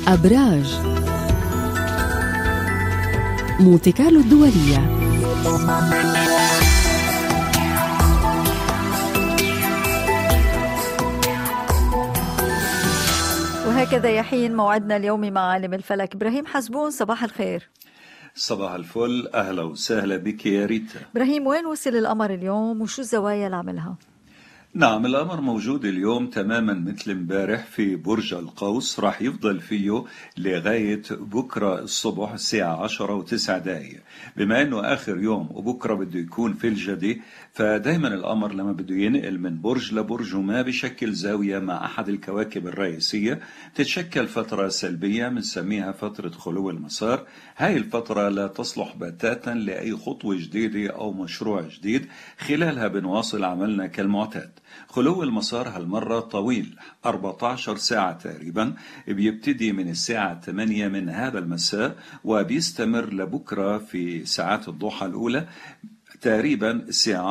أبراج مونتي كارلو الدولية. وهكذا يحين موعدنا اليوم مع عالم الفلك إبراهيم حسبون. صباح الخير. صباح الفل، أهلا وسهلا بك يا ريتا. إبراهيم، وين وصل القمر اليوم وشو الزوايا اللي عملها؟ نعم، القمر موجود اليوم تماما مثل امبارح في برج القوس، راح يفضل فيه لغاية بكرة الصبح الساعة 10:09. بما انه اخر يوم وبكرة بده يكون في الجدي، فدايما القمر لما بده ينقل من برج لبرج وما بشكل زاوية مع احد الكواكب الرئيسية تتشكل فترة سلبية بنسميها فترة خلو المسار. هاي الفترة لا تصلح بتاتا لأي خطوة جديدة أو مشروع جديد، خلالها بنواصل عملنا كالمعتاد. خلو المسار هالمرة طويل 14 ساعة تقريبا، بيبتدي من الساعة 8 من هذا المساء وبيستمر لبكرة في ساعات الضحى الأولى تقريبا الساعة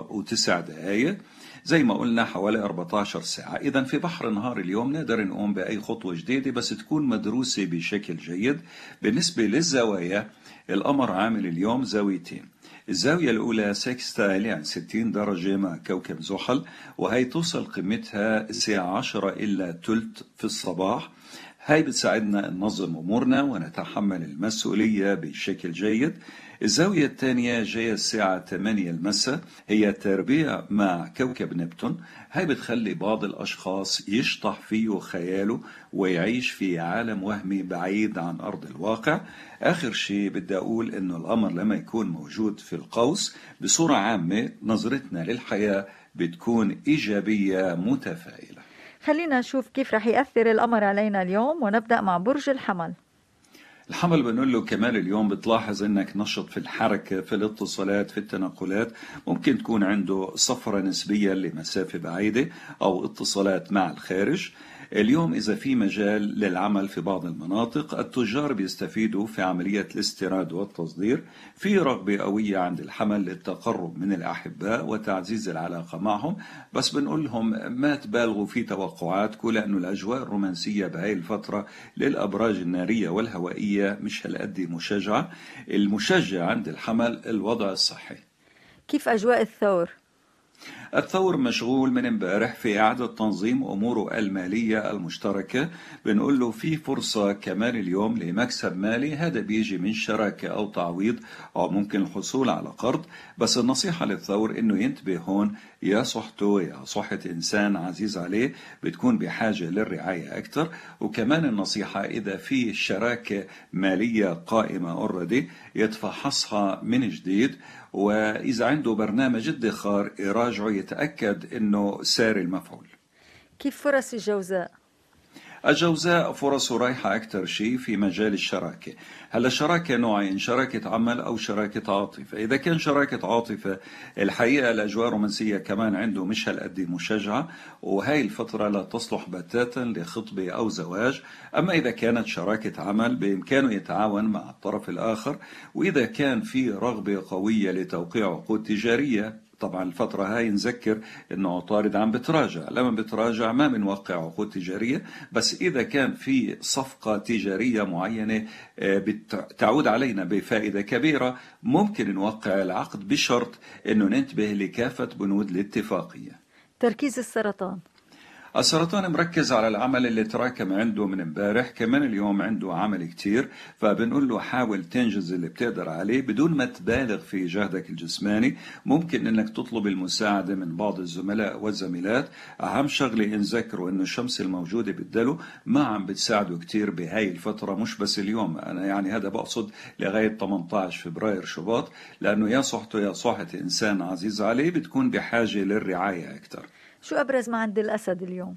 10:09. زي ما قلنا حوالي 14 ساعة. إذا في بحر نهار اليوم نقدر نقوم بأي خطوة جديدة بس تكون مدروسة بشكل جيد. بالنسبة للزوايا، القمر عامل اليوم زاويتين. الزاوية الأولى سكستايل يعني 60 درجة مع كوكب زحل، وهي توصل قيمتها الساعة 10:03 في الصباح. هاي بتساعدنا ننظم أمورنا ونتحمل المسؤولية بشكل جيد. الزاوية الثانية جاية الساعة 8 المساء، هي تربيع مع كوكب نبتون. هاي بتخلي بعض الأشخاص يشطح فيه خياله ويعيش في عالم وهمي بعيد عن أرض الواقع. آخر شيء بدي أقول إنه القمر لما يكون موجود في القوس بصورة عامة نظرتنا للحياة بتكون إيجابية متفائلة. خلينا نشوف كيف رح يأثر القمر علينا اليوم، ونبدأ مع برج الحمل. الحمل بنقول له كمان اليوم بتلاحظ انك نشط في الحركة، في الاتصالات، في التنقلات. ممكن تكون عنده سفرة نسبية لمسافة بعيدة او اتصالات مع الخارج. اليوم إذا في مجال للعمل في بعض المناطق، التجار بيستفيدوا في عملية الاستيراد والتصدير. في رغبة قوية عند الحمل للتقرب من الأحباء وتعزيز العلاقة معهم، بس بنقول لهم ما تبالغوا في توقعاتكم، لأنه الأجواء الرومانسية بهاي الفترة للأبراج النارية والهوائية مش هالقد مشجعة. المشجع عند الحمل الوضع الصحي. كيف أجواء الثور؟ الثور مشغول من امبارح في إعادة تنظيم أموره المالية المشتركة. بنقول له في فرصة كمان اليوم لمكسب مالي، هذا بيجي من شراكة أو تعويض أو ممكن الحصول على قرض. بس النصيحة للثور إنه ينتبه هون، يا صحته يا صحة إنسان عزيز عليه بتكون بحاجة للرعاية أكثر. وكمان النصيحة إذا في شراكة مالية قائمة أوريدي يتفحصها من جديد، وإذا عنده برنامج ادخار يراجعه يتأكد إنه ساري المفعول. كيف فرص الجوزاء؟ الجوزاء فرصه رايحة أكثر شيء في مجال الشراكة. هلا الشراكة نوعين، شراكة عمل أو شراكة عاطفة. إذا كان شراكة عاطفة الحقيقة الأجواء الرومانسية كمان عنده مش هالقد مشجعة، وهي الفترة لا تصلح بتاتا لخطبة أو زواج. أما إذا كانت شراكة عمل بإمكانه يتعاون مع الطرف الآخر. وإذا كان في رغبة قوية لتوقيع عقود تجارية، طبعا الفترة هاي نذكر انه عطارد عم بتراجع، لما بتراجع ما بنوقع عقود تجارية. بس اذا كان في صفقة تجارية معينة بتعود علينا بفائدة كبيرة ممكن نوقع العقد بشرط انه ننتبه لكافة بنود الاتفاقية. تركيز السرطان. السرطان مركز على العمل اللي تراكم عنده من امبارح، كمان اليوم عنده عمل كتير، فبنقول له حاول تنجز اللي بتقدر عليه بدون ما تبالغ في جهدك الجسماني. ممكن انك تطلب المساعدة من بعض الزملاء والزميلات. اهم شغلة نذكره انه الشمس الموجودة بالدلو ما عم بتساعده كتير بهاي الفترة، مش بس اليوم، انا يعني هذا بقصد لغاية 18 فبراير شباط، لانه يا صحته يا صحة انسان عزيز عليه بتكون بحاجة للرعاية اكتر. شو أبرز ما عند الأسد اليوم؟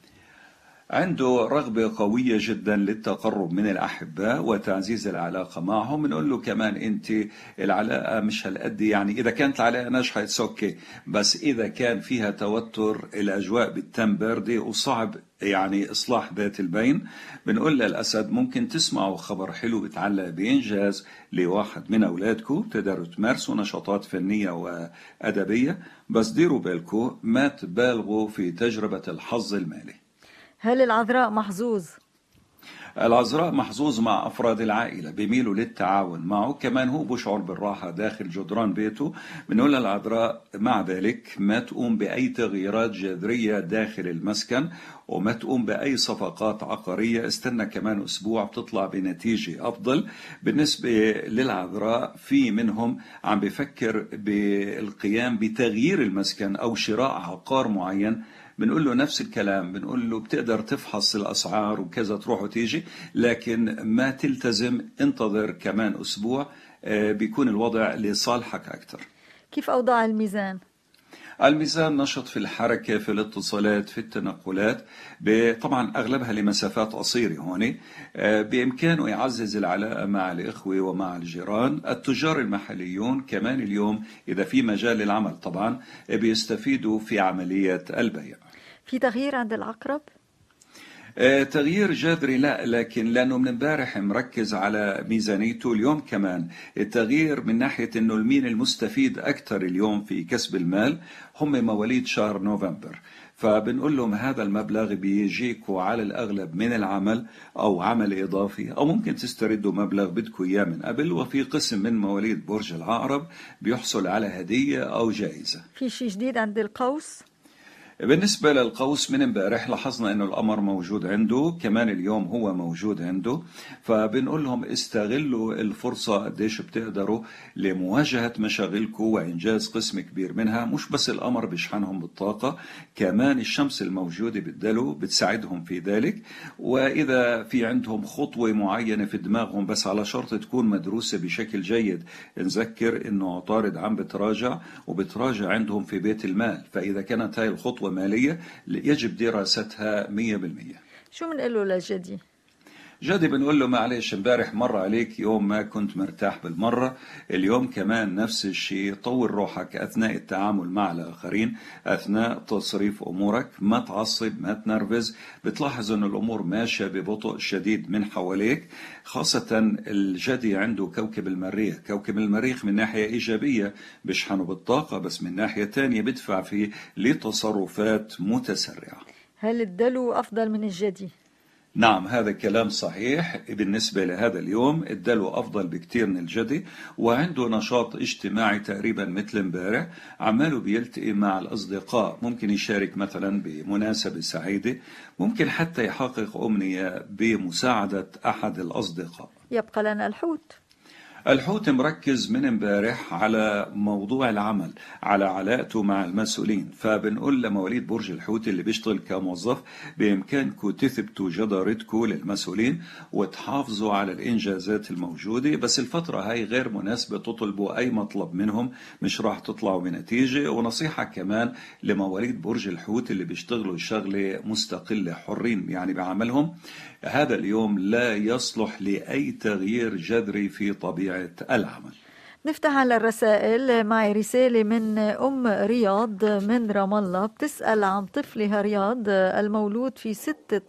عنده رغبة قوية جدا للتقرب من الأحباء وتعزيز العلاقة معهم. بنقول له كمان أنت العلاقة مش هالقد، يعني إذا كانت العلاقة ناجحة أوكي، بس إذا كان فيها توتر الأجواء بتتم باردة وصعب يعني إصلاح ذات البين. بنقول للأسد ممكن تسمعوا خبر حلو بتعلق بإنجاز لواحد من أولادكم، تقدروا تمارسوا نشاطات فنية وأدبية، بس ديروا بالكم ما تبالغوا في تجربة الحظ المالي. هل العذراء محظوظ؟ العذراء محظوظ مع أفراد العائلة، بيميلوا للتعاون معه، كمان هو بشعر بالراحة داخل جدران بيته. بنقول للعذراء مع ذلك ما تقوم بأي تغييرات جذرية داخل المسكن، وما تقوم بأي صفقات عقارية. استنى كمان أسبوع بتطلع بنتيجة أفضل. بالنسبة للعذراء في منهم عم بفكر بالقيام بتغيير المسكن أو شراء عقار معين، بنقول له نفس الكلام، بنقول له بتقدر تفحص الأسعار وكذا تروح وتيجي، لكن ما تلتزم، انتظر كمان أسبوع بيكون الوضع لصالحك أكتر. كيف أوضاع الميزان؟ الميزان نشط في الحركة، في الاتصالات، في التنقلات، طبعا أغلبها لمسافات قصيرة. هون بإمكانه يعزز العلاقة مع الإخوة ومع الجيران. التجار المحليون كمان اليوم إذا في مجال للعمل طبعا بيستفيدوا في عملية البيع. في تغيير عند العقرب؟ تغيير جذري لا، لكن لأنه من امبارح مركز على ميزانيته اليوم. كمان التغيير من ناحية أنه المين المستفيد أكثر اليوم في كسب المال هم مواليد شهر نوفمبر، فبنقول لهم هذا المبلغ بيجيكوا على الأغلب من العمل أو عمل إضافي، أو ممكن تستردوا مبلغ بدكوا إياه من قبل. وفي قسم من مواليد برج العقرب بيحصل على هدية أو جائزة. في شيء جديد عند القوس؟ بالنسبة للقوس من امبارح لاحظنا انه القمر موجود عنده، كمان اليوم هو موجود عنده، فبنقول لهم استغلوا الفرصة قديش بتقدروا لمواجهة مشاغلكم وإنجاز قسم كبير منها. مش بس القمر بيشحنهم بالطاقة، كمان الشمس الموجودة بالدلو بتساعدهم في ذلك. وإذا في عندهم خطوة معينة في دماغهم بس على شرط تكون مدروسة بشكل جيد، نذكر انه عطارد عم بتراجع وبتراجع عندهم في بيت المال، فإذا كانت هاي الخطوة مالية يجب دراستها 100%. شو منقول له لجدي؟ جدي بنقول له معلش امبارح مر عليك يوم ما كنت مرتاح بالمرة، اليوم كمان نفس الشيء. طور روحك أثناء التعامل مع الآخرين، أثناء تصريف أمورك، ما تعصب، ما تنرفز. بتلاحظ أن الأمور ماشية ببطء شديد من حواليك، خاصة الجدي عنده كوكب المريخ. كوكب المريخ من ناحية إيجابية بيشحنه بالطاقة، بس من ناحية تانية بدفع فيه لتصرفات متسرعة. هل الدلو أفضل من الجدي؟ نعم، هذا الكلام صحيح. بالنسبة لهذا اليوم الدلو أفضل بكتير من الجدي، وعنده نشاط اجتماعي تقريبا مثل امبارح، عماله بيلتقي مع الأصدقاء، ممكن يشارك مثلا بمناسبة سعيدة، ممكن حتى يحقق أمنية بمساعدة أحد الأصدقاء. يبقى لنا الحوت. الحوت مركز من امبارح على موضوع العمل، على علاقته مع المسؤولين. فبنقول لمواليد برج الحوت اللي بيشتغل كموظف بإمكانكم تثبتوا جدارتكم للمسؤولين وتحافظوا على الإنجازات الموجودة، بس الفترة هاي غير مناسبة تطلبوا أي مطلب منهم، مش راح تطلعوا بنتيجة. ونصيحة كمان لمواليد برج الحوت اللي بيشتغلوا شغلة مستقلة حرين يعني بعملهم، هذا اليوم لا يصلح لأي تغيير جذري في طبيعة العمل. نفتح على الرسائل. معي رسالة من أم رياض من رام الله، بتسأل عن طفلها رياض المولود في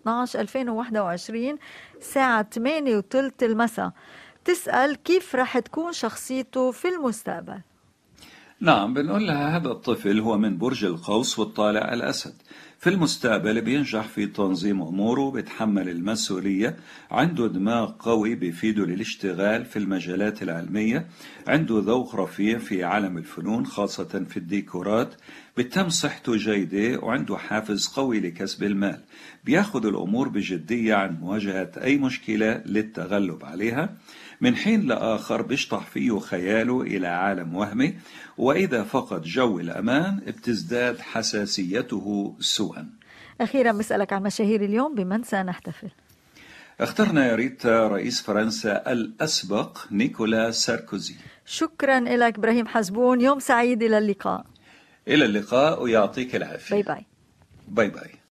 6/12/2021 الساعة 8:03 المساء. بتسأل كيف رح تكون شخصيته في المستقبل. نعم، بنقول لها هذا الطفل هو من برج القوس والطالع الأسد. في المستقبل بينجح في تنظيم أموره، بيتحمل المسؤولية، عنده دماغ قوي بيفيده للاشتغال في المجالات العلمية، عنده ذوق رفيع في عالم الفنون خاصة في الديكورات، بتم صحته جيدة وعنده حافز قوي لكسب المال. بياخد الأمور بجدية عن مواجهة أي مشكلة للتغلب عليها. من حين لآخر بيشطح فيه خياله إلى عالم وهمي، وإذا فقد جو الأمان بتزداد حساسيته سوءا. أخيرا بسألك عن مشاهير اليوم، بمن سنحتفل؟ اخترنا يا ريتا رئيس فرنسا الأسبق نيكولا ساركوزي. شكرا لك إبراهيم حزبون، يوم سعيد، إلى اللقاء. إلى اللقاء ويعطيك العافية. باي باي. باي باي.